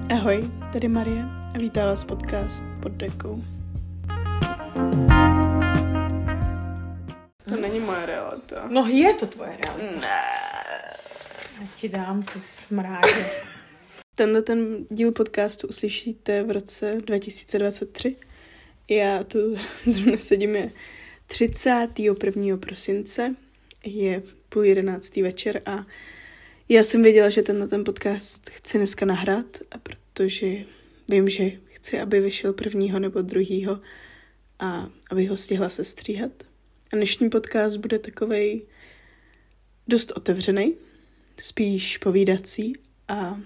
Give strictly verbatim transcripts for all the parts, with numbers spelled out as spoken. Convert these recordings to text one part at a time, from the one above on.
Ahoj, tady Marie a vítá vás podcast Pod dekou. To není moje realita. No je to tvoje realita. Ne. Já ti dám ty smrádě. Tenhle ten díl podcastu uslyšíte v roce dva tisíce dvacet tři. Já tu zrovna sedím, je třicátého prvního prosince, je půl jedenáctý večer a já jsem věděla, že tenhle ten podcast chci dneska nahrát, a protože vím, že chci, aby vyšel prvního nebo druhýho a abych ho stihla sestříhat. A dnešní podcast bude takovej dost otevřený, spíš povídací a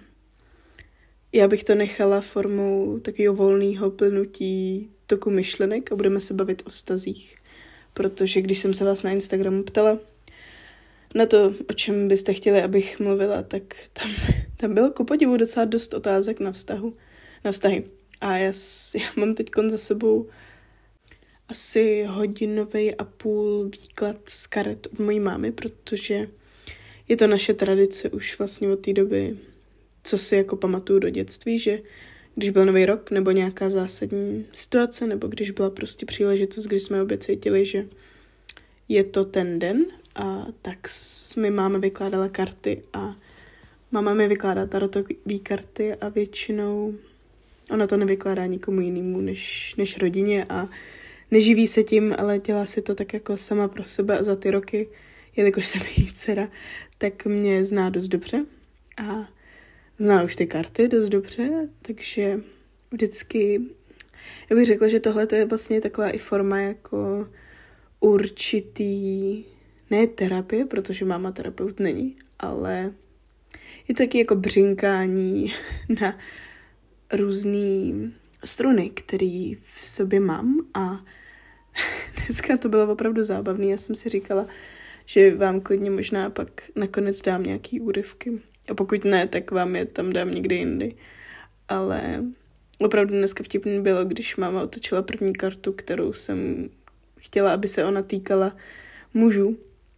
já bych to nechala formou takového volného plynutí toku myšlenek a budeme se bavit o vztazích. Protože když jsem se vás na Instagramu ptala na to, o čem byste chtěli, abych mluvila, tak tam, tam bylo ku podivu docela dost otázek na vztahu, na vztahy. A já, já mám teď za sebou asi hodinovej a půl výklad z karet od mojí mámy, protože je to naše tradice už vlastně od té doby, co si jako pamatuju do dětství, že když byl nový rok nebo nějaká zásadní situace, nebo když byla prostě příležitost, kdy jsme obě cítili, že je to ten den, a tak mi máma vykládala karty a máma mi vykládá tarotové karty a většinou ona to nevykládá nikomu jinému než, než rodině a neživí se tím, ale dělá si to tak jako sama pro sebe a za ty roky, jelikož jsem její dcera, tak mě zná dost dobře a zná už ty karty dost dobře, takže vždycky, já bych řekla, že tohle to je vlastně taková i forma jako určitý, ne terapie, protože máma terapeut není, ale je to taky jako břinkání na různý struny, který v sobě mám a dneska to bylo opravdu zábavné. Já jsem si říkala, že vám klidně možná pak nakonec dám nějaký úryvky. A pokud ne, tak vám je tam dám někdy jindy. Ale opravdu dneska vtipný bylo, když máma otočila první kartu, kterou jsem chtěla, aby se ona týkala mužů.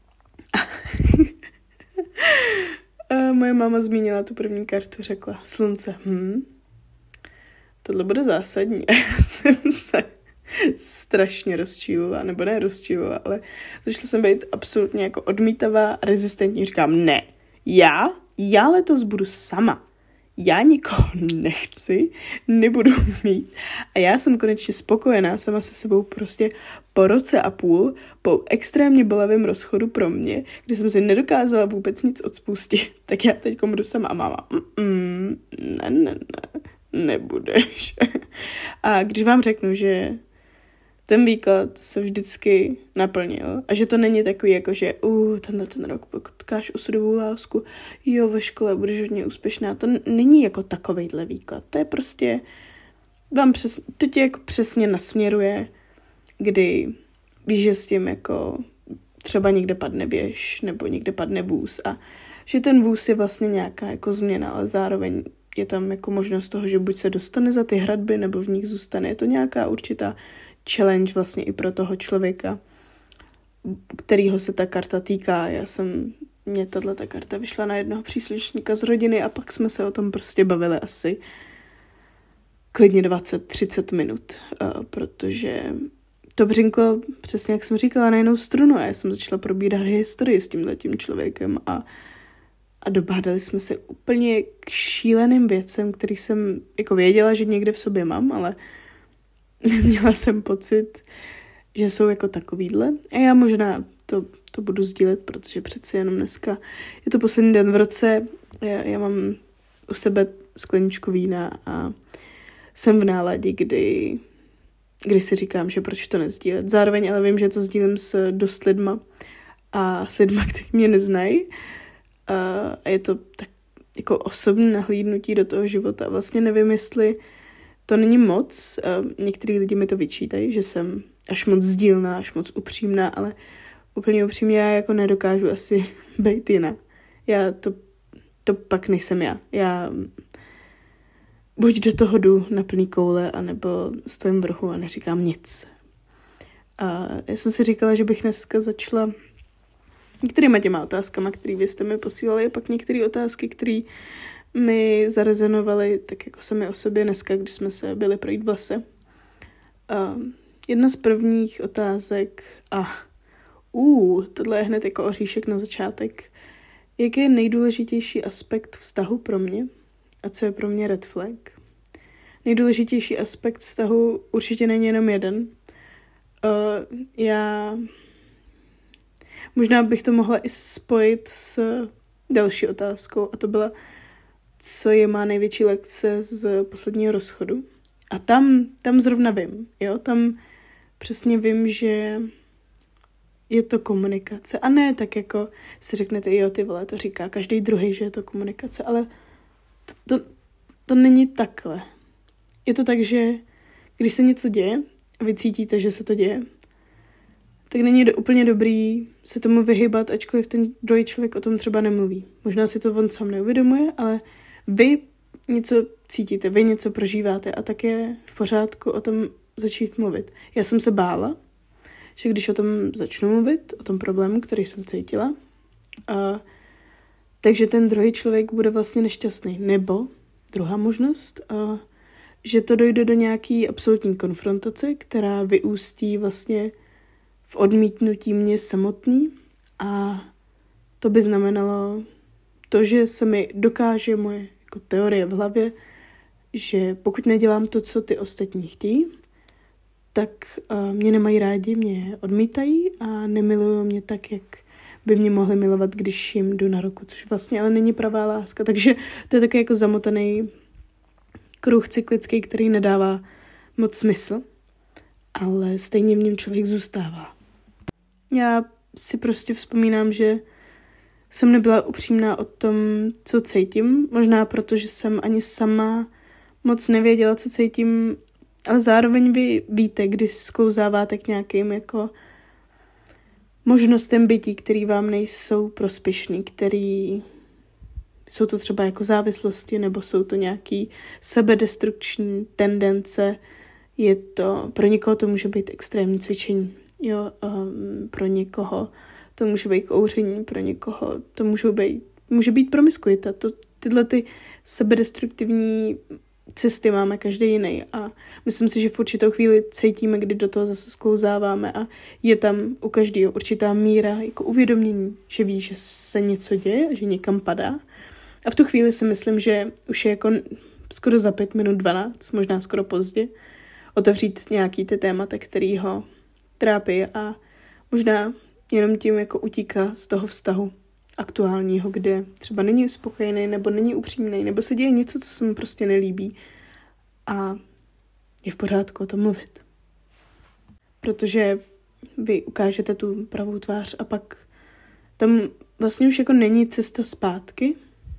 A moje máma zmínila tu první kartu, řekla slunce. Hm, tohle bude zásadní. A já jsem se strašně rozčílila, nebo ne rozčílila, ale začala jsem být absolutně jako odmítavá a rezistentní. Říkám, ne, já, já letos budu sama. Já nikoho nechci, nebudu mít. A já jsem konečně spokojená sama se sebou prostě po roce a půl, po extrémně bolavém rozchodu pro mě, kdy jsem si nedokázala vůbec nic odpustit, tak já teď budu sama a máma, mm, ne, ne, ne, nebudeš. A když vám řeknu, že ten výklad se vždycky naplnil a že to není takový jako, že uh, tenhle ten rok potkáš osudovou lásku, jo, ve škole budeš hodně úspěšná. To n- není jako takovejhle výklad. To je prostě, vám přes, to tě jako přesně nasměruje, kdy víš, že s tím jako třeba někde padne věž nebo někde padne vůz a že ten vůz je vlastně nějaká jako změna, ale zároveň je tam jako možnost toho, že buď se dostane za ty hradby nebo v nich zůstane. Je to nějaká určitá challenge vlastně i pro toho člověka, kterýho se ta karta týká. Já jsem, mě tato karta vyšla na jednoho příslušníka z rodiny a pak jsme se o tom prostě bavili asi klidně dvacet třicet minut, protože to břinklo, přesně jak jsem říkala, na jinou strunu a já jsem začala probírat historii s tímhletím člověkem a, a dobádali jsme se úplně k šíleným věcem, který jsem jako věděla, že někde v sobě mám, ale neměla jsem pocit, že jsou jako takovýhle. A já možná to, to budu sdílet, protože přece jenom dneska je to poslední den v roce. Já, já mám u sebe skleničku vína a jsem v náladě, kdy, kdy si říkám, že proč to nezdílet. Zároveň ale vím, že to sdílím s dost lidma a s lidma, kteří mě neznají. A, a je to tak jako osobní nahlídnutí do toho života. Vlastně nevím, jestli to není moc. Některý lidi mi to vyčítají, že jsem až moc sdílná, až moc upřímná, ale úplně upřímně já jako nedokážu asi být jiná. Já to, to pak nejsem já. Já buď do toho jdu na plný koule, anebo stojím v rohu a neříkám nic. A já jsem si říkala, že bych dneska začala některýma těma otázkama, které vy jste mi posílali, a pak některé otázky, které mi zarezonovaly tak jako sami o sobě dneska, když jsme se byli projít v lese. Uh, jedna z prvních otázek, a uh, tohle je hned jako oříšek na začátek, jaký je nejdůležitější aspekt vztahu pro mě a co je pro mě red flag? Nejdůležitější aspekt vztahu určitě není jenom jeden. Uh, já možná bych to mohla i spojit s další otázkou a to byla, co je má největší lekce z posledního rozchodu. A tam, tam zrovna vím, jo, tam přesně vím, že je to komunikace. A ne tak jako si řeknete, jo, ty vole, to říká každý druhý, že je to komunikace, ale to, to, to není takhle. Je to tak, že když se něco děje a vy cítíte, že se to děje, tak není do, úplně dobrý se tomu vyhybat, ačkoliv ten druhý člověk o tom třeba nemluví. Možná si to on sám neuvědomuje, ale vy něco cítíte, vy něco prožíváte a tak je v pořádku o tom začít mluvit. Já jsem se bála, že když o tom začnu mluvit, o tom problému, který jsem cítila, a, takže ten druhý člověk bude vlastně nešťastný. Nebo druhá možnost, a, že to dojde do nějaký absolutní konfrontace, která vyústí vlastně v odmítnutí mě samotný a to by znamenalo to, že se mi dokáže moje jako teorie v hlavě, že pokud nedělám to, co ty ostatní chtějí, tak uh, mě nemají rádi, mě odmítají a nemilují mě tak, jak by mě mohli milovat, když jim jdu na ruku, což vlastně ale není pravá láska. Takže to je takový jako zamotaný kruh cyklický, který nedává moc smysl, ale stejně v něm člověk zůstává. Já si prostě vzpomínám, že jsem nebyla upřímná o tom, co cítím, možná proto, že jsem ani sama moc nevěděla, co cítím, ale zároveň vy víte, kdy sklouzáváte k nějakým jako možnostem bytí, který vám nejsou prospěšný, který jsou to třeba jako závislosti, nebo jsou to nějaký sebedestrukční tendence. Je to, pro někoho to může být extrémní cvičení, jo, um, pro někoho to může být kouření, pro někoho to může být, může být promiskuita. To, tyhle ty sebedestruktivní cesty máme každý jiný a myslím si, že v určitou chvíli cítíme, kdy do toho zase sklouzáváme a je tam u každého určitá míra jako uvědomění, že ví, že se něco děje, že někam padá. A v tu chvíli si myslím, že už je jako skoro za pět minut dvanáct, možná skoro pozdě, otevřít nějaký ty témata, který ho trápí a možná jenom tím jako utíká z toho vztahu aktuálního, kde třeba není spokojený, nebo není upřímný, nebo se děje něco, co se mu prostě nelíbí a je v pořádku o tom mluvit. Protože vy ukážete tu pravou tvář a pak tam vlastně už jako není cesta zpátky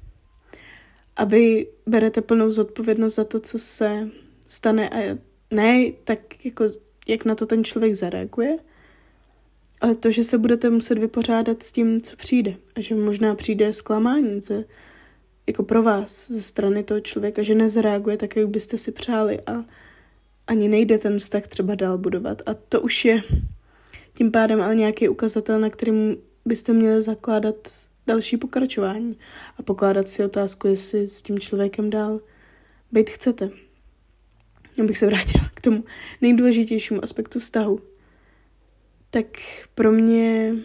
a vy berete plnou zodpovědnost za to, co se stane a ne tak jako, jak na to ten člověk zareaguje, ale to, že se budete muset vypořádat s tím, co přijde. A že možná přijde zklamání ze, jako pro vás ze strany toho člověka, že nezareaguje tak, jak byste si přáli a ani nejde ten vztah třeba dál budovat. A to už je tím pádem ale nějaký ukazatel, na kterým byste měli zakládat další pokračování a pokládat si otázku, jestli s tím člověkem dál být chcete. Abych se vrátila k tomu nejdůležitějšímu aspektu vztahu. Tak pro mě,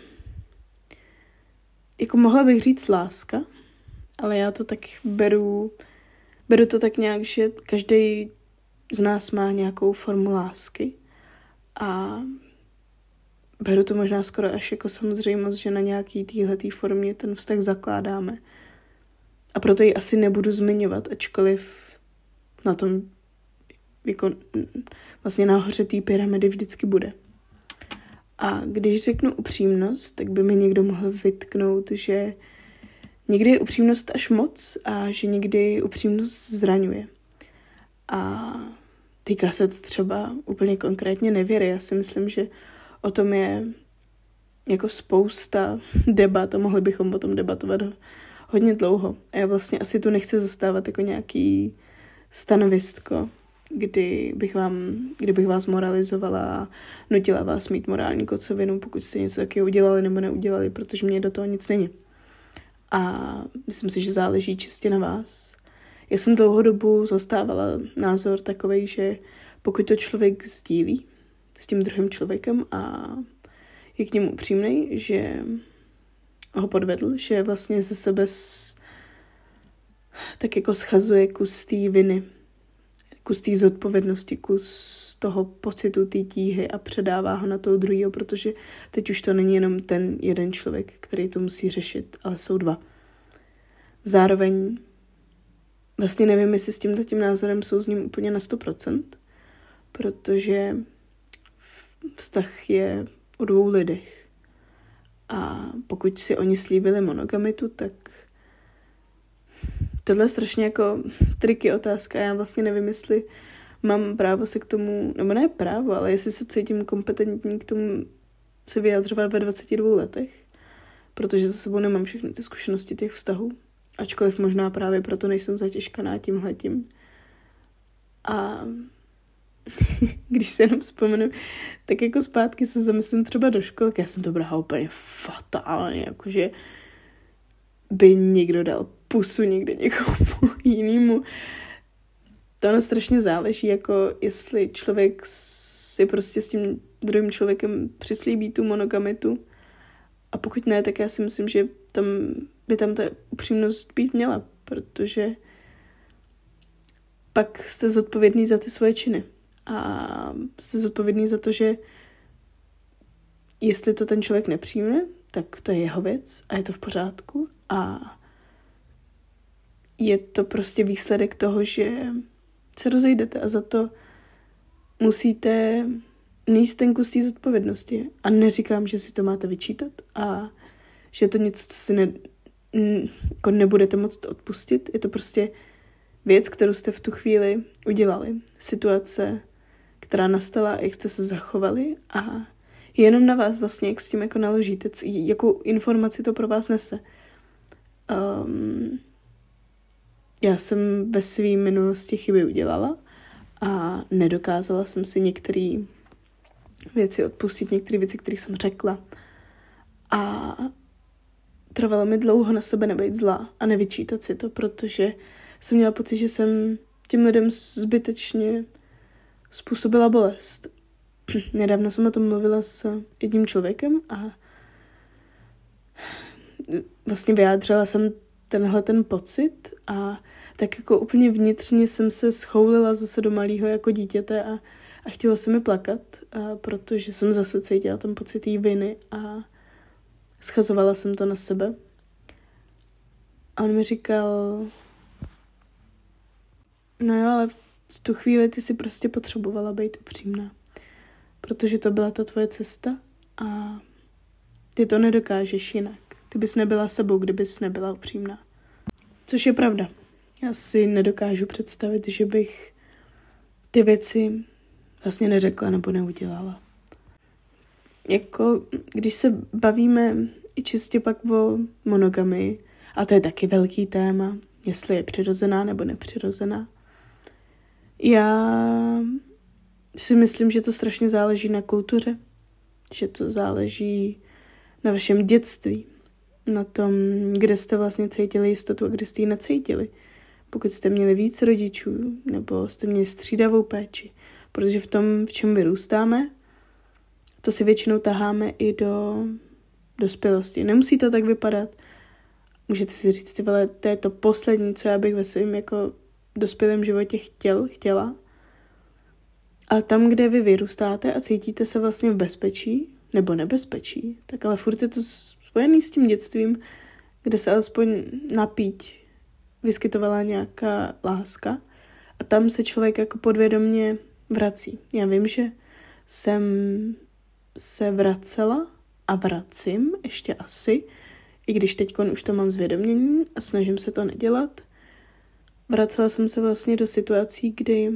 jako mohla bych říct láska, ale já to tak beru, beru to tak nějak, že každý z nás má nějakou formu lásky a beru to možná skoro až jako samozřejmost, že na nějaký téhletý formě ten vztah zakládáme. A proto ji asi nebudu zmiňovat, ačkoliv na tom jako vlastně nahoře té pyramidy vždycky bude. A když řeknu upřímnost, tak by mi někdo mohl vytknout, že někdy je upřímnost až moc a že někdy upřímnost zraňuje. A týká se to třeba úplně konkrétně nevěry. Já si myslím, že o tom je jako spousta debat a mohli bychom o tom debatovat hodně dlouho. A já vlastně asi tu nechci zastávat jako nějaký stanovisko, kdy bych, vám, kdy bych vás moralizovala a nutila vás mít morální kocovinu, pokud jste něco taky udělali nebo neudělali, protože mě do toho nic není. A myslím si, že záleží čistě na vás. Já jsem dlouhou dobu zastávala názor takovej, že pokud to člověk sdílí s tím druhým člověkem a je k němu upřímnej, že ho podvedl, že vlastně ze sebe s... tak jako schazuje kus té viny, kus té zodpovědnosti, kus toho pocitu té tíhy a předává ho na toho druhého, protože teď už to není jenom ten jeden člověk, který to musí řešit, ale jsou dva. Zároveň vlastně nevím, jestli s tímto tím názorem souzním úplně na sto procent, protože vztah je o dvou lidech. A pokud si oni slíbili monogamitu, tak tohle je strašně jako triky otázka. Já vlastně nevím, jestli mám právo se k tomu, nebo ne právo, ale jestli se cítím kompetentní k tomu se vyjadřovat ve dvaceti dvou letech, protože za sebou nemám všechny ty zkušenosti těch vztahů, ačkoliv možná právě proto nejsem zatěžkaná tímhletím. A když se jenom vzpomenu, tak jako zpátky se zamyslím třeba do školky, já jsem to brala úplně fatálně, jakože by někdo dal pusu někde někomu jinému. To ono strašně záleží, jako jestli člověk si prostě s tím druhým člověkem přislíbí tu monogamitu a pokud ne, tak já si myslím, že tam by tam ta upřímnost být měla, protože pak jste zodpovědný za ty svoje činy a jste zodpovědný za to, že jestli to ten člověk nepřijme, tak to je jeho věc a je to v pořádku a je to prostě výsledek toho, že se rozejdete a za to musíte nést ten kus té zodpovědnosti. A neříkám, že si to máte vyčítat a že je to něco, co si ne, jako nebudete moct odpustit. Je to prostě věc, kterou jste v tu chvíli udělali. Situace, která nastala a jak jste se zachovali a je jenom na vás vlastně, jak s tím jako naložíte, jakou informaci to pro vás nese. Um, já jsem ve své minulosti chyby udělala a nedokázala jsem si některé věci odpustit, některé věci, které jsem řekla. A trvalo mi dlouho na sebe nebejt zlá a nevyčítat si to, protože jsem měla pocit, že jsem těm lidem zbytečně způsobila bolest. Nedávno jsem o tom mluvila s jedním člověkem a vlastně vyjádřila jsem tenhle ten pocit a tak jako úplně vnitřně jsem se schoulila zase do malého jako dítěte a, a chtěla se mi plakat, a protože jsem zase cítila ten pocit jí viny a schazovala jsem to na sebe. A on mi říkal, no jo, ale v tu chvíli ty si prostě potřebovala být upřímná, protože to byla ta tvoje cesta a ty to nedokážeš jinak. Ty bys nebyla sebou, kdybys nebyla upřímná. Což je pravda. Já si nedokážu představit, že bych ty věci vlastně neřekla nebo neudělala. Jako, když se bavíme i čistě pak o monogamii, a to je taky velký téma, jestli je přirozená nebo nepřirozená. Já si myslím, že to strašně záleží na kultuře, že to záleží na vašem dětství, na tom, kde jste vlastně cítili jistotu a kde jste ji necítili. Pokud jste měli víc rodičů, nebo jste měli střídavou péči. Protože v tom, v čem vyrůstáme, to si většinou taháme i do dospělosti. Nemusí to tak vypadat. Můžete si říct, ty vole, to je to poslední, co já bych ve svém jako dospělém životě chtěl, chtěla. A tam, kde vy vyrůstáte a cítíte se vlastně v bezpečí, nebo nebezpečí, tak ale furt je to spojený s tím dětstvím, kde se alespoň napíť vyskytovala nějaká láska a tam se člověk jako podvědomě vrací. Já vím, že jsem se vracela a vracím ještě asi, i když teď už to mám zvědomění a snažím se to nedělat. Vracela jsem se vlastně do situací, kdy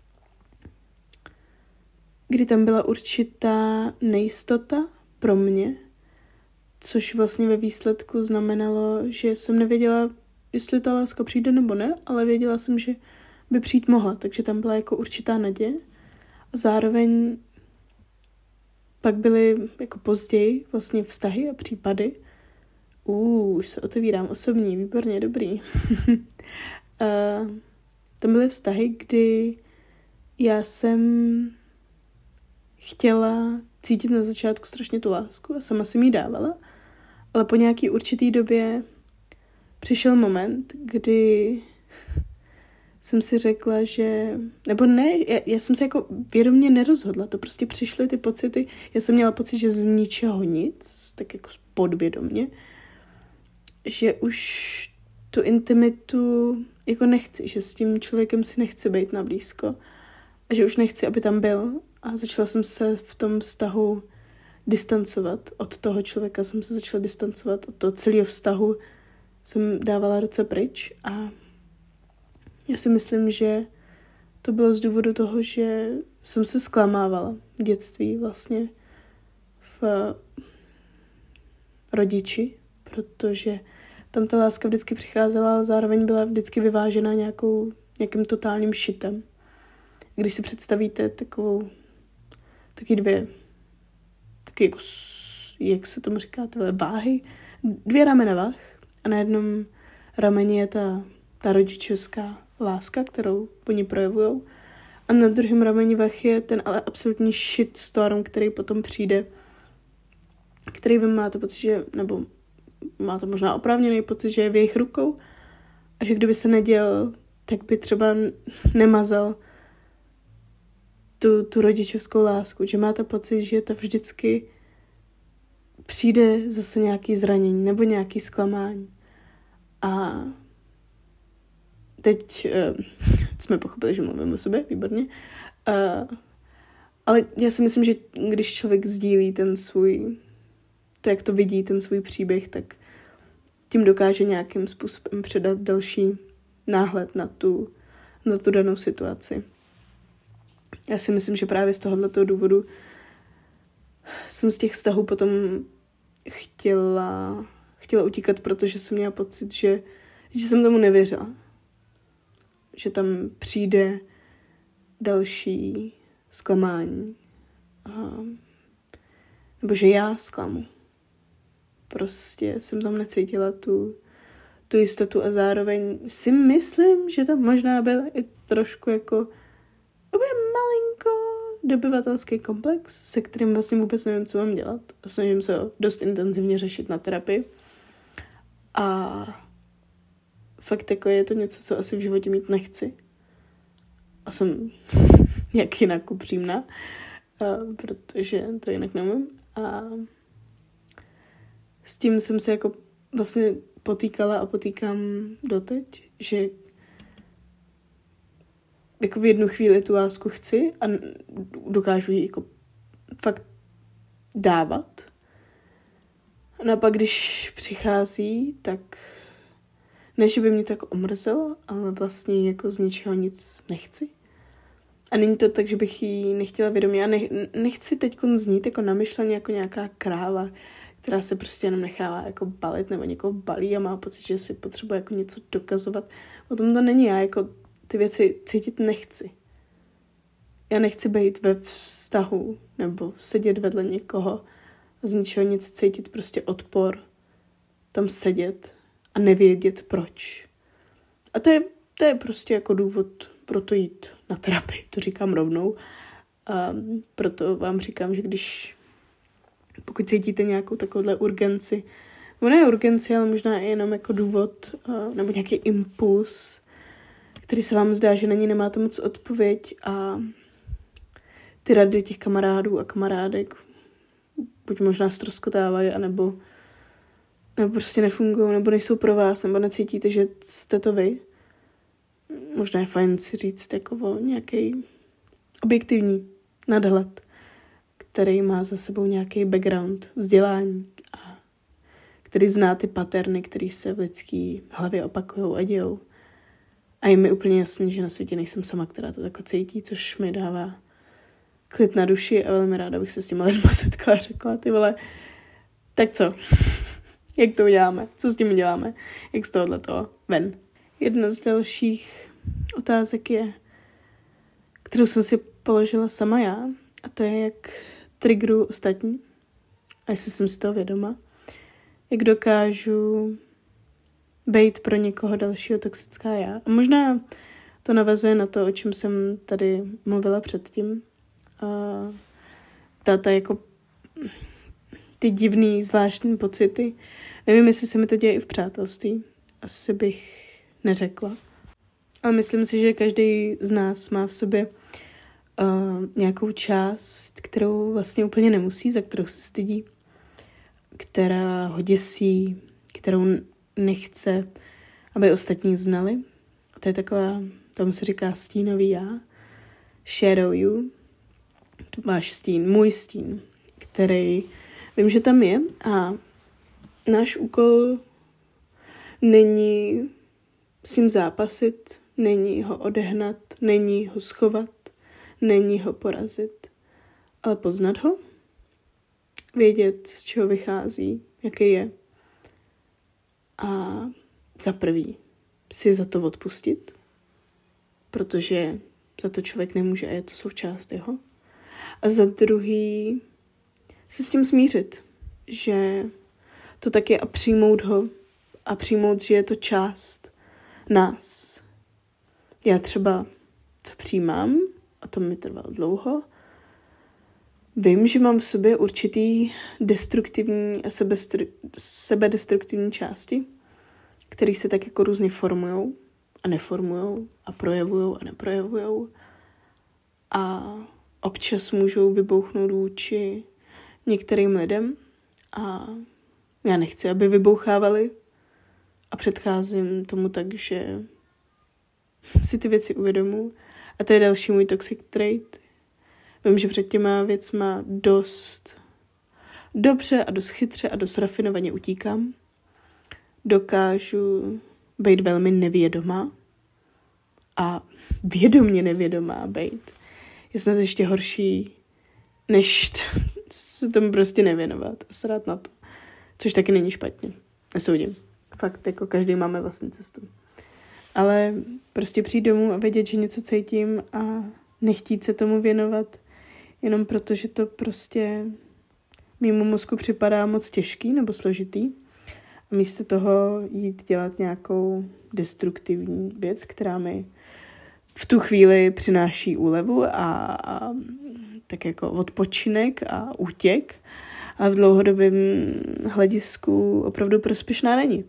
kdy tam byla určitá nejistota pro mě, což vlastně ve výsledku znamenalo, že jsem nevěděla, jestli ta láska přijde nebo ne, ale věděla jsem, že by přijít mohla, takže tam byla jako určitá naděje. A zároveň pak byly jako později vlastně vztahy a případy. Uh, už se otevírám osobní, výborně, dobrý. Uh, tam byly vztahy, kdy já jsem chtěla cítit na začátku strašně tu lásku a sama jsem jí dávala, ale po nějaký určitý době přišel moment, kdy jsem si řekla, že... Nebo ne, já, já jsem se jako vědomě nerozhodla, to prostě přišly ty pocity, já jsem měla pocit, že z ničeho nic, tak jako podvědomě, že už tu intimitu jako nechci, že s tím člověkem si nechci být na blízko a že už nechci, aby tam byl a začala jsem se v tom vztahu distancovat od toho člověka, jsem se začala distancovat od toho celého vztahu, jsem dávala ruce pryč a já si myslím, že to bylo z důvodu toho, že jsem se zklamávala v dětství vlastně v rodiči, protože tam ta láska vždycky přicházela, ale zároveň byla vždycky vyvážená nějakou, nějakým totálním šitem. Když si představíte takovou, taky dvě, taky jako, jak se tomu říká, tyhle váhy, dvě ramena vah a na jednom rameni je ta, ta rodičovská láska, kterou oni projevujou a na druhém rameni vah je ten ale absolutní shitstorm, který potom přijde, který vy máte pocit, že, nebo máte možná oprávněný pocit, že je v jejich rukou a že kdyby se neděl, tak by třeba nemazal tu, tu rodičovskou lásku, že máte pocit, že to vždycky přijde zase nějaký zranění nebo nějaký zklamání. A teď uh, jsme pochopili, že mluvím o sobě, výborně. Uh, ale já si myslím, že když člověk sdílí ten svůj, to, jak to vidí, ten svůj příběh, tak tím dokáže nějakým způsobem předat další náhled na tu, na tu danou situaci. Já si myslím, že právě z tohoto důvodu jsem z těch vztahů potom chtěla, chtěla utíkat, protože jsem měla pocit, že, že jsem tomu nevěřila. Že tam přijde další zklamání. A, nebo že já zklamu. Prostě jsem tam necítila tu, tu jistotu a zároveň si myslím, že tam možná byl i trošku jako úplně malinko dobyvatelský komplex, se kterým vlastně vůbec nevím, co mám dělat. A snažím se ho dost intenzivně řešit na terapii. A fakt jako je to něco, co asi v životě mít nechci. A jsem nějak jinak upřímná, protože to jinak nemůžu. A s tím jsem se jako vlastně potýkala a potýkám doteď, že jako v jednu chvíli tu lásku chci a dokážu ji jako fakt dávat. No a pak, když přichází, tak ne, že by mě to jako omrzelo, ale vlastně jako z ničeho nic nechci. A není to tak, že bych ji nechtěla vědomě. Já ne, nechci teď znít jako namyšleně jako nějaká kráva, která se prostě jenom nechává jako balit nebo někoho balí a má pocit, že si potřebuje jako něco dokazovat. O tom to není. Já jako ty věci cítit nechci. Já nechci být ve vztahu nebo sedět vedle někoho a z ničeho nic cítit, prostě odpor, tam sedět a nevědět proč. A to je, to je prostě jako důvod pro to jít na terapii, to říkám rovnou. A proto vám říkám, že když pokud cítíte nějakou takovouhle urgenci, nebo ne urgenci, ale možná i jenom jako důvod nebo nějaký impuls, který se vám zdá, že na ní nemáte moc odpověď a ty rady těch kamarádů a kamarádek buď možná ztroskotávají, anebo, nebo prostě nefungují, nebo nejsou pro vás, nebo necítíte, že jste to vy. Možná je fajn si říct jako o nějaký objektivní nadhled, který má za sebou nějaký background, vzdělání a který zná ty paterny, které se v lidský hlavě opakují a dějou. A je mi úplně jasný, že na světě nejsem sama, která to takhle cítí, což mi dává klid na duši a velmi ráda bych se s těma lidma setkala a řekla, ty vole, tak co? Jak to uděláme? Co s tím děláme? Jak z tohohle toho ven? Jedna z dalších otázek je, kterou jsem si položila sama já, a to je, jak triggeru ostatní, a jestli jsem si toho vědoma, jak dokážu být pro někoho dalšího toxická já. A možná to navazuje na to, o čem jsem tady mluvila předtím. A ta, ta jako ty divný, zvláštní pocity. Nevím, jestli se mi to děje i v přátelství. Asi bych neřekla. Ale myslím si, že každý z nás má v sobě uh, nějakou část, kterou vlastně úplně nemusí, za kterou se stydí, která ho děsí, kterou nechce, aby ostatní znali. A to je taková, tomu se říká stínový já, shadow you. Tu máš stín, můj stín, který vím, že tam je a náš úkol není s ním zápasit, není ho odehnat, není ho schovat, není ho porazit, ale poznat ho, vědět, z čeho vychází, jaký je a za prvý si za to odpustit, protože za to člověk nemůže a je to součást jeho. A za druhý se s tím smířit, že to tak je a přijmout ho a přijmout, že je to část nás. Já třeba, co přijímám, a to mi trvalo dlouho, vím, že mám v sobě určitý destruktivní a sebedestruktivní části, které se tak jako různě formujou a neformujou a projevujou a neprojevujou a občas můžou vybouchnout vůči některým lidem a já nechci, aby vybouchávali a předcházím tomu tak, že si ty věci uvědomuji. A to je další můj toxic trait. Vím, že před těma věcma dost dobře a dost chytře a dost rafinovaně utíkám. Dokážu být velmi nevědomá a vědomě nevědomá být. Je snad ještě horší, než se tomu prostě nevěnovat a srát na to. Což taky není špatně. Nesoudím. Fakt, jako každý máme vlastní cestu. Ale prostě přijít domů a vědět, že něco cítím a nechtít se tomu věnovat, jenom proto, že to prostě mému mozku připadá moc těžký nebo složitý. A místo toho jít dělat nějakou destruktivní věc, která mi v tu chvíli přináší úlevu a, a tak jako odpočinek a útěk, ale v dlouhodobém hledisku opravdu prospěšná není.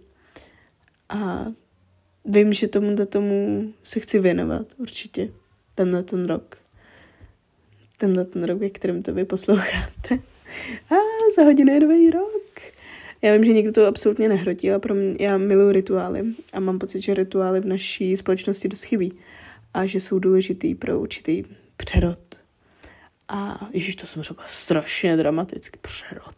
A vím, že tomuto tomu se chci věnovat určitě tenhle ten rok. Tenhle ten rok, ve kterém to vy posloucháte. A za hodinu je nový rok. Já vím, že někdo to absolutně nehrotí, ale pro mě, já miluji rituály a mám pocit, že rituály v naší společnosti dost chybí a že jsou důležitý pro určitý přerod. A ježiš, to jsem řekla strašně dramaticky, přerod.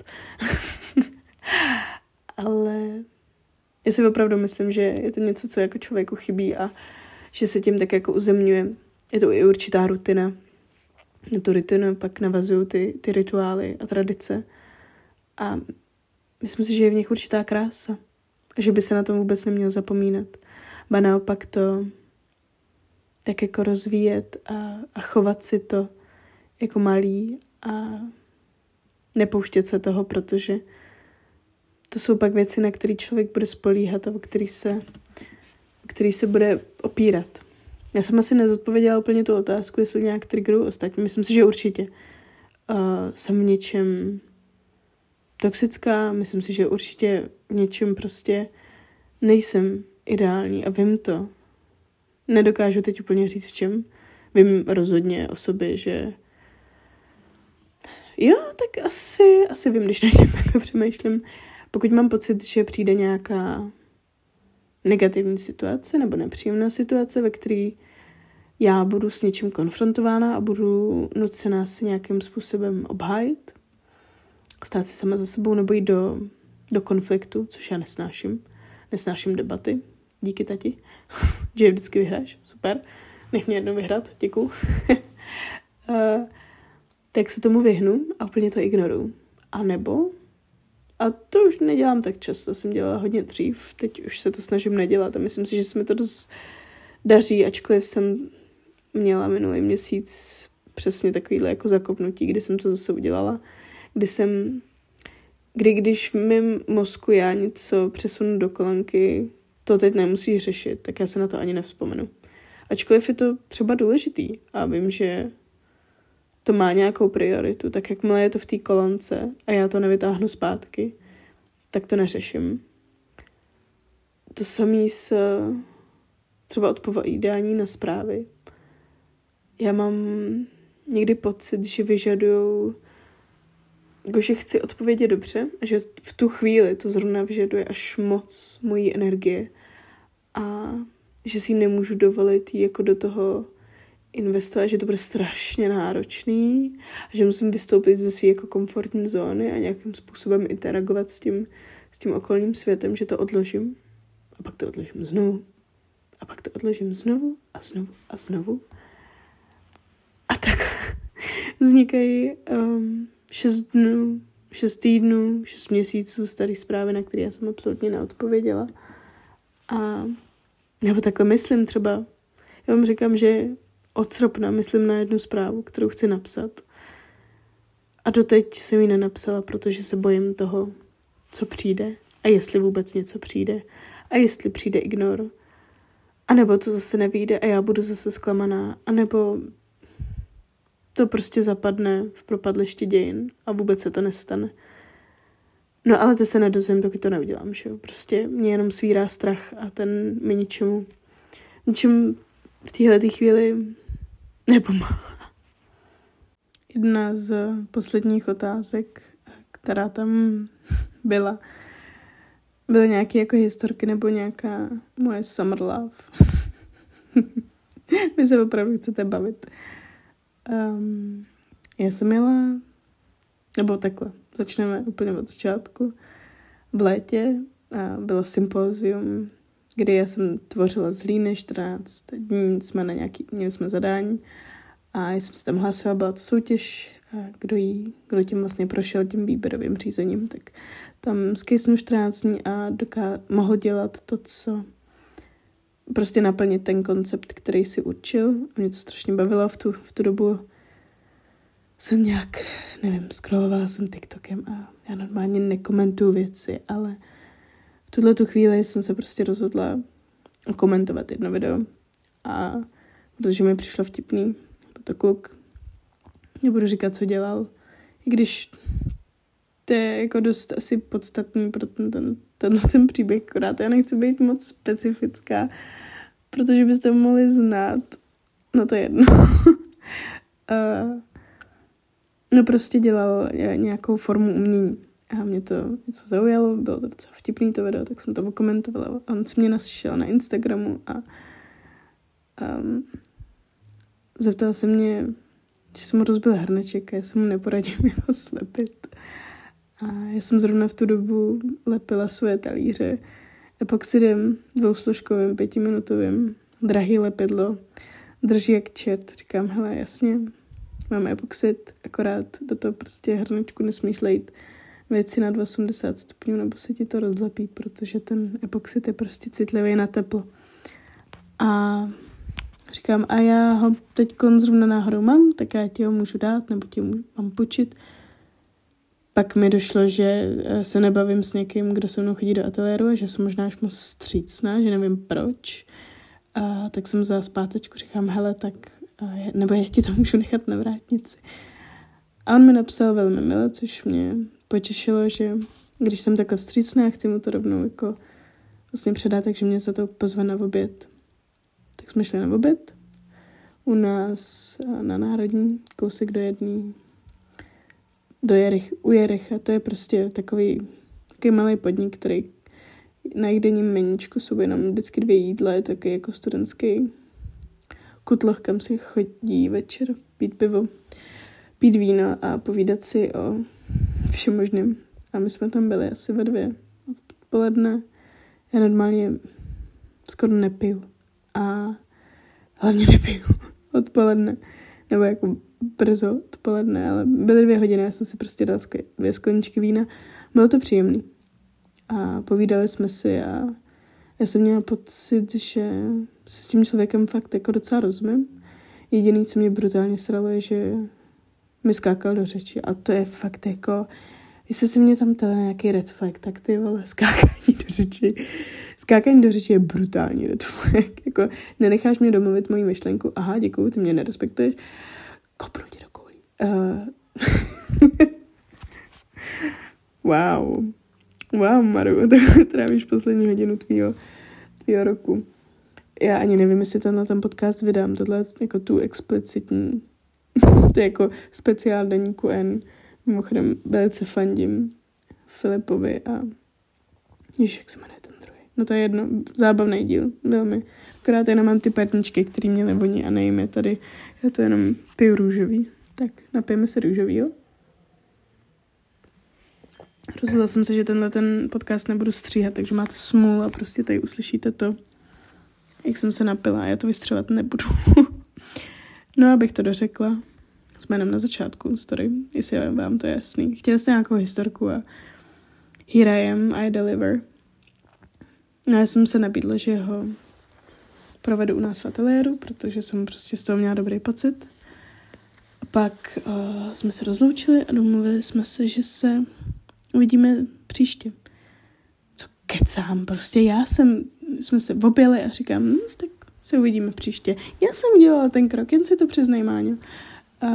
Ale já si opravdu myslím, že je to něco, co jako člověku chybí a že se tím tak jako uzemňuje. Je to i určitá rutina. Na tu rutinu pak navazují ty, ty rituály a tradice. A myslím si, že je v nich určitá krása. A že by se na tom vůbec nemělo zapomínat. Ba naopak to tak jako rozvíjet a, a chovat si to jako malý a nepouštět se toho, protože to jsou pak věci, na které člověk bude spolíhat a o který se, o který se bude opírat. Já jsem asi nezodpověděla úplně tu otázku, jestli nějak triggeruju ostatní. Myslím si, že určitě. Uh, jsem v něčem toxická, myslím si, že určitě v něčem prostě nejsem ideální a vím to. Nedokážu teď úplně říct v čem. Vím rozhodně o sobě, že jo, tak asi, asi vím, když na něm takhle přemýšlím. Pokud mám pocit, že přijde nějaká negativní situace nebo nepříjemná situace, ve které já budu s něčím konfrontována a budu nucená se nějakým způsobem obhájit, stát si sama za sebou nebo jít do, do konfliktu, což já nesnáším. Nesnáším debaty. Díky, tati. Že vždycky vyhráš. Super. Nech mě jednou vyhrát. Děkuju. uh, tak se tomu vyhnu a úplně to ignoruju. A nebo, a to už nedělám tak často, jsem dělala hodně dřív, teď už se to snažím nedělat a myslím si, že se mi to dost daří, ačkoliv jsem měla minulý měsíc přesně takovýhle jako zakopnutí, kdy jsem to zase udělala, kdy jsem, kdy když v mém mozku já něco přesunu do kolenky, to teď nemusíš řešit, tak já se na to ani nevzpomenu. Ačkoliv je to třeba důležitý a vím, že to má nějakou prioritu, tak jakmile je to v té kolonce a já to nevytáhnu zpátky, tak to neřeším. To samé s třeba odpovídání na zprávy. Já mám někdy pocit, že vyžadujou, jako že chci odpovědět dobře a že v tu chvíli to zrovna vyžaduje až moc mojí energie a že si nemůžu dovolit jí jako do toho investovat, že to bude strašně náročný a že musím vystoupit ze své jako komfortní zóny a nějakým způsobem interagovat s tím, s tím okolním světem, že to odložím a pak to odložím znovu a pak to odložím znovu a znovu a znovu. A tak vznikají um, šest dnů, šest týdnů, šest měsíců starý zprávy, na které já jsem absolutně neodpověděla. A nebo takhle myslím třeba, já vám říkám, že od srpna myslím na jednu zprávu, kterou chci napsat. A doteď jsem ji nenapsala, protože se bojím toho, co přijde a jestli vůbec něco přijde a jestli přijde ignor. A nebo to zase nevyjde a já budu zase zklamaná. A nebo to prostě zapadne v propadlišti dějin a vůbec se to nestane. No ale to se nedozvím, dokud to neudělám, že jo. Prostě mě jenom svírá strach a ten mi ničemu, ničemu v téhletý chvíli nepomáhá. Jedna z posledních otázek, která tam byla, byly nějaké jako historky nebo nějaká moje summer love. Vy se opravdu chcete bavit. Um, já jsem měla, nebo takhle, začneme úplně od začátku. V létě a bylo sympózium, kdy já jsem tvořila z hlíny čtrnáct dní, jsme na nějaký, měli jsme zadání a já jsem se tam hlásila, byla to soutěž, a kdo, jí, kdo tím vlastně prošel tím výběrovým řízením, tak tam skysnu čtrnáct dní a doká- mohl dělat to, co prostě naplnit ten koncept, který si určil. A mě to strašně bavilo v tu, v tu dobu. Jsem nějak, nevím, scrollovala jsem TikTokem a já normálně nekomentuju věci, ale v tuhle tu chvíli jsem se prostě rozhodla komentovat jedno video a protože mi přišlo vtipný, byl to kluk, nebudu říkat, co dělal, i když to je jako dost asi podstatný pro ten, ten, tenhle ten příběh, akorát já nechci být moc specifická, protože byste mohli znát, no to je jedno. uh, no prostě dělal nějakou formu umění a mě to něco zaujalo, bylo to docela vtipný to video, tak jsem to okomentovala. On se mě našel na Instagramu a um, zeptal se mě, že jsem mu rozbil hrneček a já jsem mu neporadil jeho slepit. A já jsem zrovna v tu dobu lepila svoje talíře epoxidem dvousložkovým, pětiminutovým, drahý lepidlo, drží jak čert. Říkám, hele, jasně, máme epoxid, akorát do toho prostě hrnečku nesmíš lejt věci nad osmdesát stupňů, nebo se ti to rozlepí, protože ten epoxid je prostě citlivý na teplo. A říkám, a já ho teď zrovna náhodou mám, tak já ti ho můžu dát, nebo ti ho mám půjčit. Pak mi došlo, že se nebavím s někým, kdo se mnou chodí do ateliéru a že jsem možná až moc vstřícná, že nevím proč. A tak jsem vzala zpátečku, říkám, hele, tak, nebo já ti to můžu nechat na vrátnici. A on mi napsal velmi milé, což mě potěšilo, že když jsem takhle vstřícná, chci mu to rovnou jako vlastně předat, takže mě za to pozve na oběd. Tak jsme šli na oběd u nás na Národní, kousek do jedný, do Jerich, u Jericha. To je prostě takový, takový malý podnik, který na jídelním meníčku jsou jenom vždycky dvě jídla, je takový jako studentský kutloch, kam si chodí večer pít pivo, pít víno a povídat si o všem možném. A my jsme tam byli asi ve dvě odpoledne. Já normálně skoro nepiju. A hlavně nepiju odpoledne. Nebo jako brzo odpoledne, ale byly dvě hodiny, já jsem si prostě dala dvě skleničky vína. Bylo to příjemný. A povídali jsme si a já jsem měla pocit, že se s tím člověkem fakt jako docela rozumím. Jediný, co mě brutálně sralo, je, že mi skákal do řeči. A to je fakt jako, jestli se mě tam tele nějaký red flag, tak ty vole, skákání do řeči. Skákání do řeči je brutální red flag. Jako, nenecháš mě domluvit moji myšlenku. Aha, děkuju, ty mě nerespektuješ. Kopnu ti do koulí. Uh... wow. Wow, Maru, takhle trávíš poslední hodinu tvýho, tvýho roku. Já ani nevím, jestli tenhle ten podcast vydám. Tohle jako tu explicitní, to je jako speciál Daní Q N. Mimochodem velice fandím Filipovi a ježiš, jak se jmenuje ten druhý. No to je jedno, zábavný díl, velmi. Akorát jenom mám ty perničky, který měly voní a nejím je tady. Já to jenom piju růžový. Tak napijeme se růžovýho. Rozhodla jsem se, že tenhle ten podcast nebudu stříhat, takže máte smůlu a prostě tady uslyšíte to, jak jsem se napila. Já to vystřelovat nebudu. No, abych to dořekla. Jsme jenom na začátku story, jestli vám to je jasný. Chtěla jste nějakou historku a here I am, I deliver. No, já jsem se nabídla, že ho provedu u nás v ateliéru, protože jsem prostě z toho měla dobrý pocit. A pak uh, jsme se rozloučili a domluvili jsme se, že se uvidíme příště. Co kecám, prostě já jsem, jsme se objeli a říkám, hm, tak se uvidíme příště. Já jsem udělala ten krok, jen si to přiznej, Máňo. A,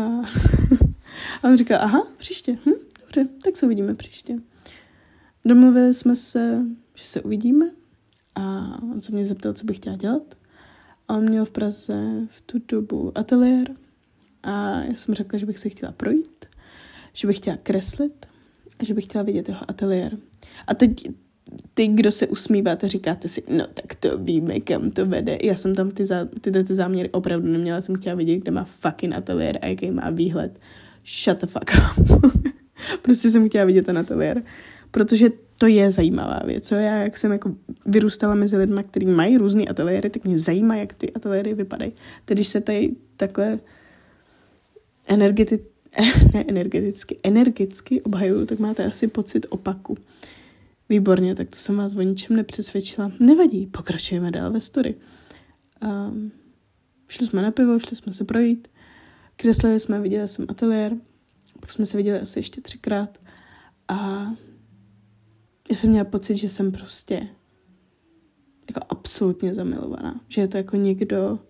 a on říkal, aha, příště, hm, dobře, tak se uvidíme příště. Domluvili jsme se, že se uvidíme a on se mě zeptal, co bych chtěla dělat. A on měl v Praze v tu dobu ateliér a já jsem řekla, že bych se chtěla projít, že bych chtěla kreslit a že bych chtěla vidět jeho ateliér. A teď ty, kdo se usmíváte, říkáte si, no tak to víme, kam to vede. Já jsem tam ty, zá, ty, ty záměry opravdu neměla, jsem chtěla vidět, kde má fucking ateliér a jaký má výhled. Shut the fuck up. Prostě jsem chtěla vidět ten ateliér. Protože to je zajímavá věc. Já, jak jsem jako vyrůstala mezi lidmi, kteří mají různé ateliéry, tak mě zajímá, jak ty ateliéry vypadají. Teď, když se tady takhle energeti- ne, energeticky, energicky obhajuju, tak máte asi pocit opaku. Výborně, tak to jsem vás o ničem nepřesvědčila. Nevadí, pokračujeme dál ve story. Um, šli jsme na pivo, šli jsme se projít, kreslili jsme, viděli jsem ateliér, pak jsme se viděli asi ještě třikrát a já jsem měla pocit, že jsem prostě jako absolutně zamilovaná. Že je to jako někdo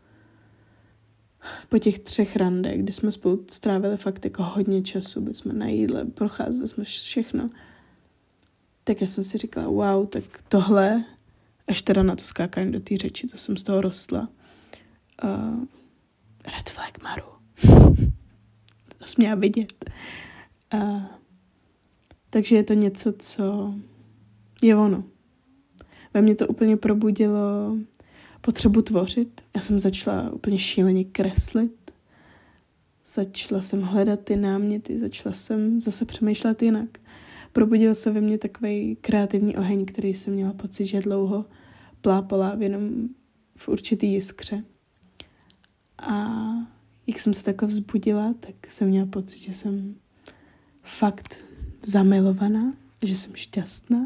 po těch třech randech, kdy jsme spolu strávili fakt jako hodně času, byli jsme na jídle, procházeli jsme všechno. Tak já jsem si říkala, wow, tak tohle, až teda na to skákání do té řeči, to jsem z toho rostla. Uh, red flag, Maru. To jsem měla vidět. Uh, takže je to něco, co je ono. Ve mně to úplně probudilo potřebu tvořit. Já jsem začala úplně šíleně kreslit. Začala jsem hledat ty náměty, začala jsem zase přemýšlet jinak. Probudil se ve mně takovej kreativní oheň, který jsem měla pocit, že dlouho plápala jenom v určitý jiskře. A jak jsem se takhle vzbudila, tak jsem měla pocit, že jsem fakt zamilovaná, že jsem šťastná.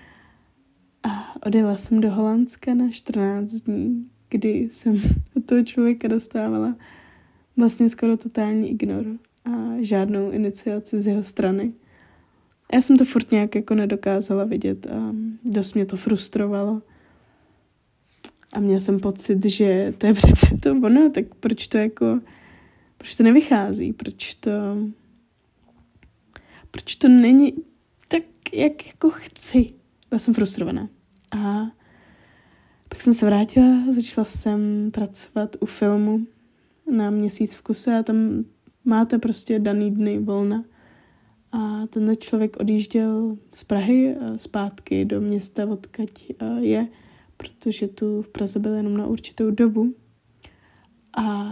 A odjela jsem do Holandska na čtrnáct dní, kdy jsem od toho člověka dostávala vlastně skoro totální ignor a žádnou iniciaci z jeho strany. Já jsem to furt nějak jako nedokázala vidět a dost mě to frustrovalo. A měla jsem pocit, že to je přece to ono, tak proč to jako, proč to nevychází, proč to, proč to není tak, jak jako chci. Byla jsem frustrovaná. A pak jsem se vrátila, začala jsem pracovat u filmu na měsíc v kuse a tam máte prostě daný dny volna. A tenhle člověk odjížděl z Prahy zpátky do města, odkud je, protože tu v Praze byl jenom na určitou dobu. A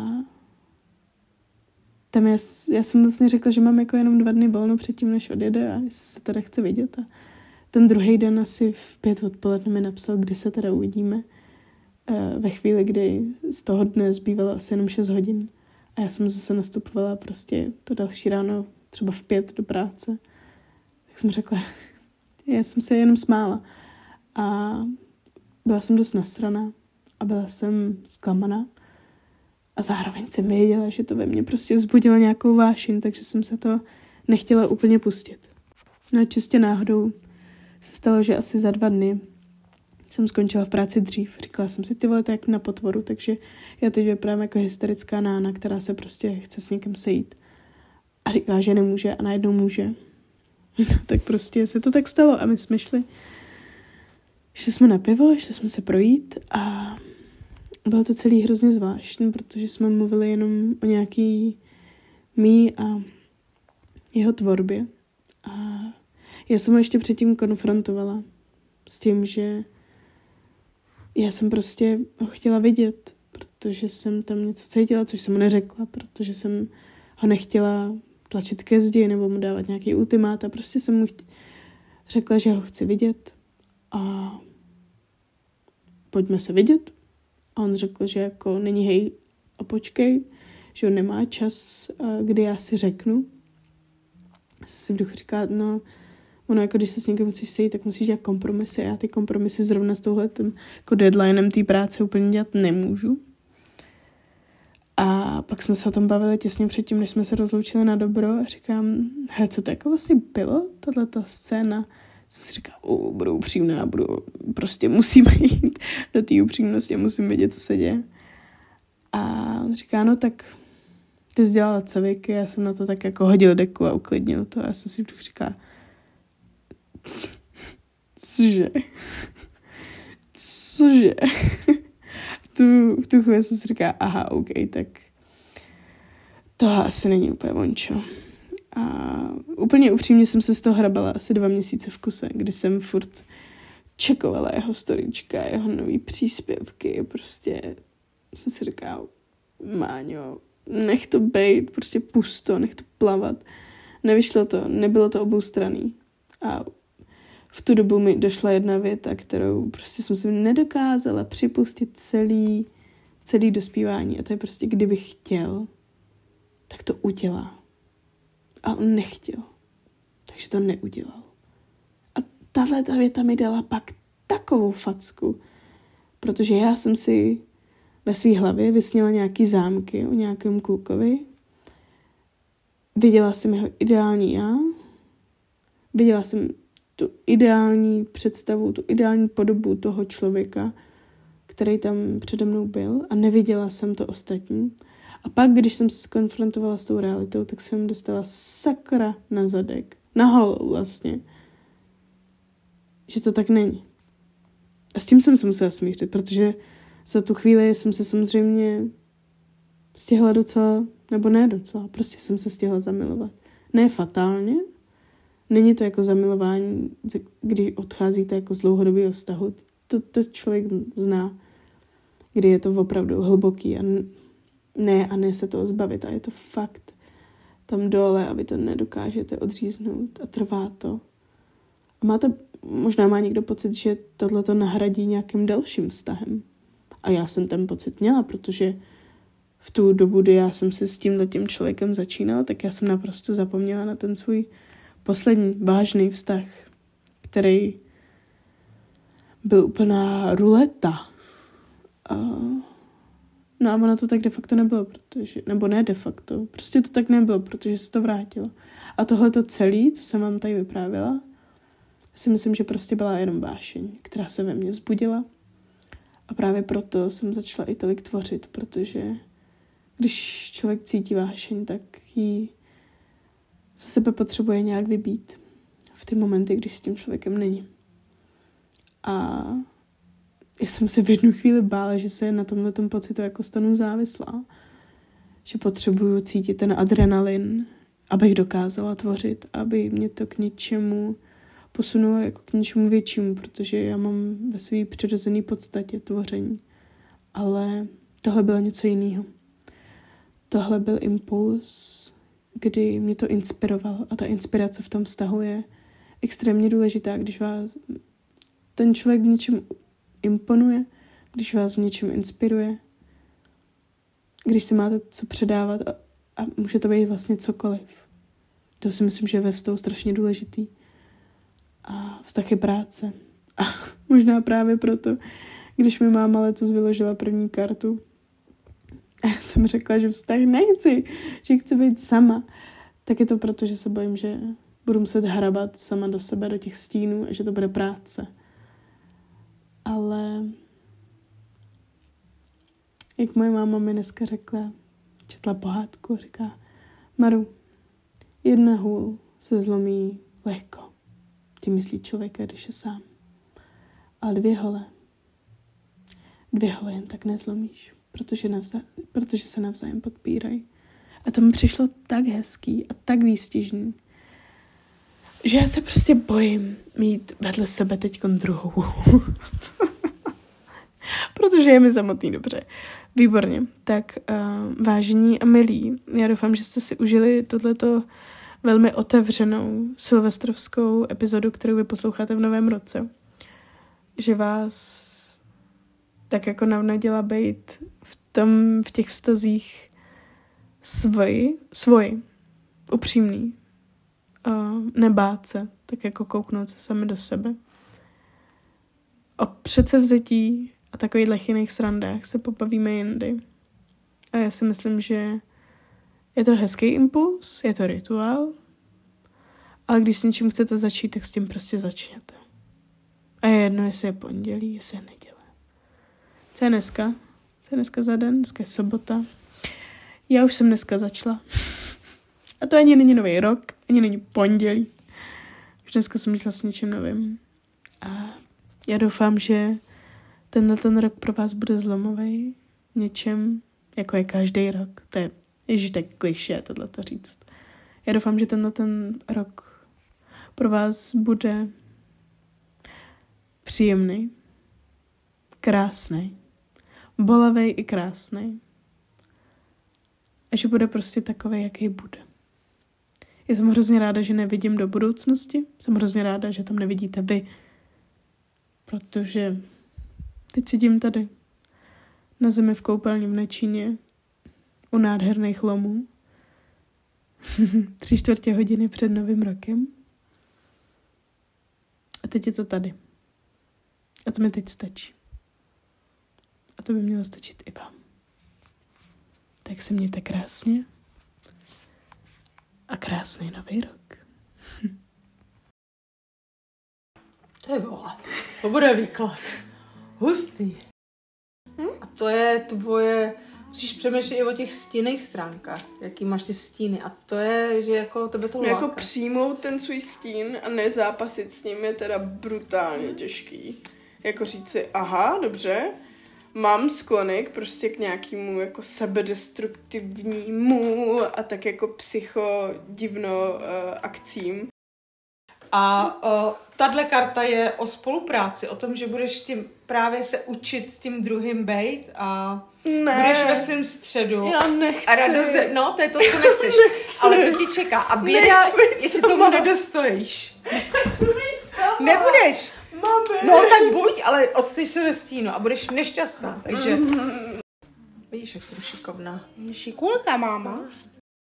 tam já, já jsem vlastně řekla, že mám jako jenom dva dny volno předtím, než odjede a jestli se teda chce vidět. A ten druhý den asi v pět odpoledne mi napsal, kdy se teda uvidíme. Ve chvíli, kdy z toho dne zbývalo asi jenom šest hodin. A já jsem zase nastupovala prostě to další ráno třeba v pět do práce. Tak jsem řekla, já jsem se jenom smála. A byla jsem dost nasraná a byla jsem zklamaná. A zároveň jsem věděla, že to ve mně prostě vzbudilo nějakou vášeň, takže jsem se to nechtěla úplně pustit. No a čistě náhodou se stalo, že asi za dva dny jsem skončila v práci dřív. Říkala jsem si, ty vole, to jak na potvoru, takže já teď vypadám jako hysterická nána, která se prostě chce s někým sejít. A říká, že nemůže a najednou může. No, tak prostě se to tak stalo a my jsme šli. Šli jsme na pivo, šli jsme se projít a bylo to celý hrozně zvláštní, protože jsme mluvili jenom o nějaký mý a jeho tvorbě. A já jsem ho ještě předtím konfrontovala s tím, že já jsem prostě ho chtěla vidět, protože jsem tam něco cítila, což jsem mu neřekla, protože jsem ho nechtěla tlačit ke zdi nebo mu dávat nějaký ultimát a prostě jsem mu chtě... řekla, že ho chci vidět a pojďme se vidět. A on řekl, že jako není hej a počkej, že on nemá čas, kdy já si řeknu. Si v duchu říká, no, ono jako když se s někým chceš sejít, tak musíš dělat kompromisy. Já ty kompromisy zrovna s touhletem jako deadlinem té práce úplně dělat nemůžu. A pak jsme se o tom bavili těsně předtím, než jsme se rozloučili na dobro a říkám, hele, co to jako vlastně bylo, tato scéna? Co si říkám, o, budu upřímná, budu, prostě musím jít do té upřímnosti, musím vědět, co se děje. A on říká, no tak ty jsi dělala ceviky, já jsem na to tak jako hodil deku a uklidnil to. A já jsem si vždycky říká, cože? Cože? v, tu, v tu chvíli jsem si říká, aha, OK, tak to asi není úplně vončo. A úplně upřímně jsem se z toho hrabala asi dva měsíce v kuse, kdy jsem furt čekovala jeho storyčka, jeho nový příspěvky, prostě jsem si říkala, Máňo, nech to bejt, prostě pusto, nech to plavat. Nevyšlo to, nebylo to oboustranný. A v tu dobu mi došla jedna věta, kterou prostě jsem si nedokázala připustit celý, celý dospívání. A to je prostě, kdybych chtěl, tak to udělá. A on nechtěl. Takže to neudělal. A tahle ta věta mi dala pak takovou facku, protože já jsem si ve své hlavě vysněla nějaký zámky o nějakém klukovi. Viděla jsem jeho ideální já. Viděla jsem tu ideální představu, tu ideální podobu toho člověka, který tam přede mnou byl a neviděla jsem to ostatní. A pak, když jsem se skonfrontovala s tou realitou, tak jsem dostala sakra na zadek, na hlavu vlastně, že to tak není. A s tím jsem se musela smířit, protože za tu chvíli jsem se samozřejmě stihla docela, nebo ne docela, prostě jsem se stihla zamilovat. Ne fatálně, není to jako zamilování, když odcházíte jako z dlouhodobého vztahu, to, to člověk zná, kdy je to opravdu hlboký a ne a ne se toho zbavit a je to fakt tam dole a vy to nedokážete odříznout a trvá to. A máte, možná má někdo pocit, že tohle to nahradí nějakým dalším vztahem. A já jsem ten pocit měla, protože v tu dobu, kdy já jsem se s tímhletím člověkem začínala, tak já jsem naprosto zapomněla na ten svůj poslední vážný vztah, který byl úplná ruleta. A no a ono to tak de facto nebylo, protože, nebo ne de facto, prostě to tak nebylo, protože se to vrátilo. A tohle to celé, co jsem vám tady vyprávěla, si myslím, že prostě byla jenom vášeň, která se ve mně vzbudila. A právě proto jsem začala i tolik tvořit, protože když člověk cítí vášeň, tak ji ze sebe potřebuje nějak vybít v ty momenty, když s tím člověkem není. A já jsem se v jednu chvíli bála, že se na tomhletom pocitu jako stanu závislá. Že potřebuju cítit ten adrenalin, abych dokázala tvořit, aby mě to k něčemu posunulo jako k něčemu většímu, protože já mám ve své přirozené podstatě tvoření. Ale tohle bylo něco jiného. Tohle byl impuls, kdy mě to inspirovalo a ta inspirace v tom vztahu je extrémně důležitá, když vás ten člověk v něčem imponuje, když vás v něčem inspiruje, když si máte co předávat a, a může to být vlastně cokoliv. To si myslím, že je ve vztahu strašně důležitý. A vztah je práce. A možná právě proto, když mi máma letos vyložila první kartu, a já jsem řekla, že vztah nechci, že chci být sama, tak je to proto, že se bojím, že budu muset hrabat sama do sebe, do těch stínů a že to bude práce. Ale jak moje máma mi dneska řekla, četla pohádku, říká, Maru, jedna hůl se zlomí lehko. Tím myslí člověka, když je sám. A dvě hole, dvě hole jen tak nezlomíš, protože, navza, protože se navzájem podpírají. A to mi přišlo tak hezký a tak výstižný, že já se prostě bojím mít vedle sebe teďkon druhou. Protože je mi samotný dobře. Výborně. Tak uh, vážení a milí, já doufám, že jste si užili tohleto velmi otevřenou silvestrovskou epizodu, kterou vy posloucháte v novém roce. Že vás tak jako navnadila být v, tom, v těch vztazích svoji, svoji, upřímný. Uh, nebát se, tak jako kouknout se sami do sebe. O předsevzetí a takových jiných srandách se pobavíme jindy. A já si myslím, že je to hezký impuls, je to rituál, ale když s něčím chcete začít, tak s tím prostě začněte. A je jedno, jestli je pondělí, jestli je neděle. Co je dneska? Co je dneska za den? Dneska je sobota. Já už jsem dneska začala. A to ani není nový rok, ani není pondělí. Už dneska jsem šla s něčím novým. A já doufám, že tenhle ten rok pro vás bude zlomový něčem, jako je každý rok. To je, ježiš, tak klišé tohleto říct. Já doufám, že tenhle ten rok pro vás bude příjemný, krásný, bolavý i krásný. A že bude prostě takový, jaký bude. Já jsem hrozně ráda, že nevidím do budoucnosti. Jsem hrozně ráda, že tam nevidíte vy. Protože teď sedím tady na zemi v koupelně v Nečíně u nádherných lomů. Tři čtvrtě hodiny před novým rokem. A teď je to tady. A to mi teď stačí. A to by mělo stačit i vám. Tak se mějte krásně. A krásný nový rok. To je vole. To bude výklad. Hustý. Hm? A to je tvoje... Musíš přemýšlet i o těch stinných stránkách. Jaký máš ty stíny. A to je, že jako tebe to láká. láká. Jako přijmout ten svůj stín a nezápasit s ním je teda brutálně těžký. Jako říct si, aha, dobře, mám sklonek prostě k nějakému jako sebedestruktivnímu a tak jako psycho divno uh, akcím. A uh, tahle karta je o spolupráci, o tom, že budeš tím právě se učit tím druhým bejt a ne. budeš ve svém středu. Já nechci. A radost, no, to je to, co nechceš. Nechci. Ale to ti čeká. A běda, jestli tomu nedostojíš. Nebudeš. Mami. No tak buď, ale odstejš se ve stínu a budeš nešťastná, takže... Mm. Vidíš, jak jsem šikovná. Šikulka, máma.